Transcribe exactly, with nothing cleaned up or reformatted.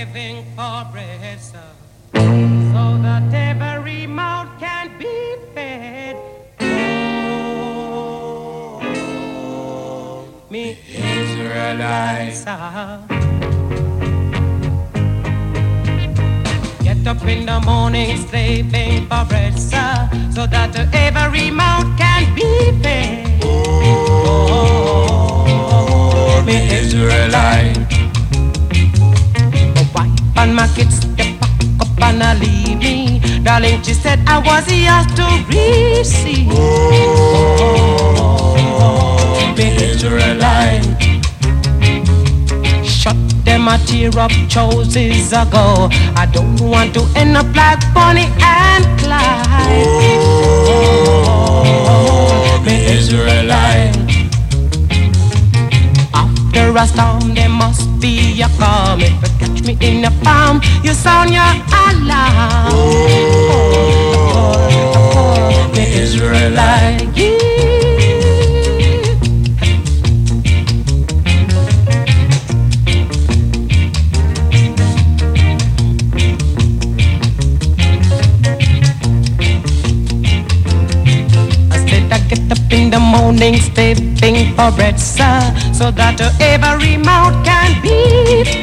slaving for bread, sir, so that every mouth can be fed. Oh, me Israelites, get up in the morning slaving for bread, sir, so that every mouth can be fed. Oh, me Israelite. My wife and my kids, they pack up and I leave me. Darling, she said I was yours to receive. Oh, me Israelite. Shut them a tear up choices ago. I don't want to end up like Bonnie and Clyde. Oh, me Israelite. After a storm there must be a calm. If you catch me in a palm, you sound your alarm. Oh, me Israelite. Get up in the morning, slaving for bread, sir, so that every mouth can be